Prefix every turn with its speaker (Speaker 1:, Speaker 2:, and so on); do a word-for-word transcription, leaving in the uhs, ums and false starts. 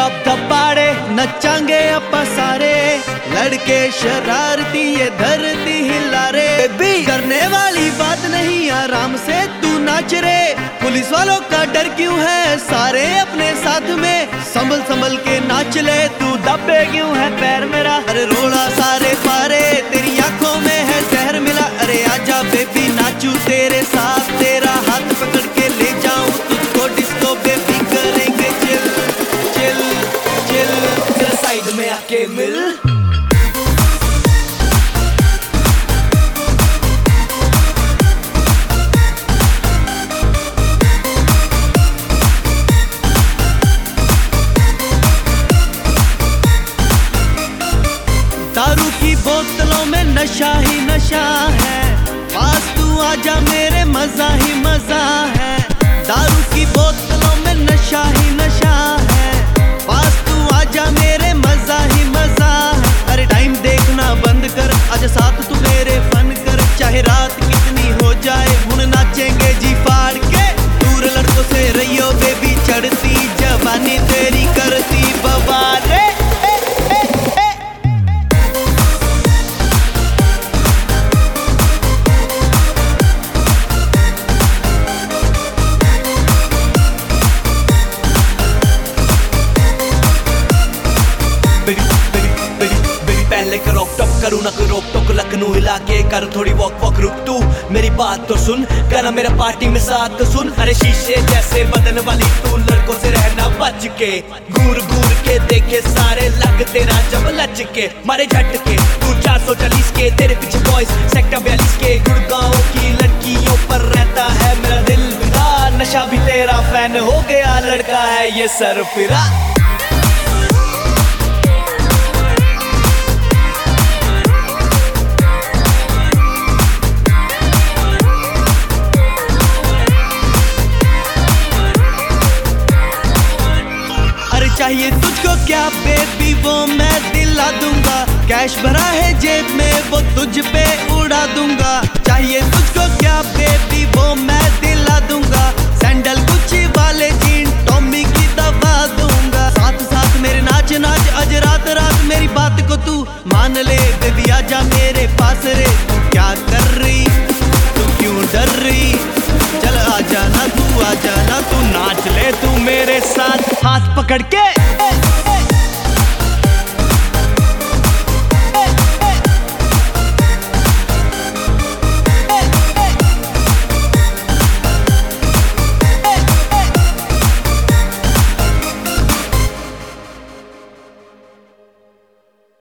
Speaker 1: Top दबाड़े नचांगे अपा सारे, लड़के शरारती ये धरती हिला रे। बेबी करने वाली बात नहीं, आराम से तू नाच रे। पुलिस वालों का डर क्यों है, सारे अपने साथ में संभल संभल के नाच ले। तू दबे क्यों है पैर मेरा, अरे रोला सारे पारे, तेरी आंखों में है जहर मिला। अरे आजा बेबी नाचू तेरे साथ, तेरा हाथ पकड़ के ले जाऊं तुझको डिस्को। बेबी करेंगे चिल चिल चिल, तेरा साइड में आके मिल। दारू की बोतलों में नशा ही नशा है, पास तू आजा मेरे मजा ही मजा है। दारू की बोतलों में नशा ही नशा है, पास तू आजा मेरे मजा ही मजा है। अरे टाइम देखना बंद कर, आजा साथ तू मेरे फन कर। चाहे रात कितनी हो जाए हुन नाचेंगे जी फाड़ के। दूर लड़कों से रहियो बेबी, चढ़ती जवानी तेरी करती बवाल रे। पहले कर रोक टोक करूँ ना कोई रोक टोक, लखनऊ हिला के कर थोड़ी वॉक वॉक। रुक तू मेरी बात तो सुन, गाना मेरा पार्टी में साथ तो सुन। अरे शीशे जैसे बदन वाली तू, लड़कों से रहना बच के। घूर घूर के देखे सारे लग तेरा जब लच के, मारे झटके तू चार सौ चालीस के। तेरे पीछे बॉयज सेक्टर बयालीस के, गुड़गांव की लड़कियों पर रहता है मेरा दिल फिदा। नशा भी तेरा फैन हो गया, लड़का है ये सरफिरा। चाहिए तुझको क्या बेबी वो मैं दिला दूंगा, कैश भरा है जेब में वो तुझ पे उड़ा दूंगा। चाहिए तुझको क्या बेबी वो मैं दिला दूंगा, सैंडल गुच्ची वाले जीन टॉमी की दबा दूंगा। साथ साथ मेरे नाच नाच आज रात रात, मेरी बात को तू मान ले बेबी आजा मेरे पास रे। तू क्या कर रही, तू क्यों डर रही, चल आजा ना तू आजा ना तू नाच ले तू मेरे साथ हाथ पकड़ के।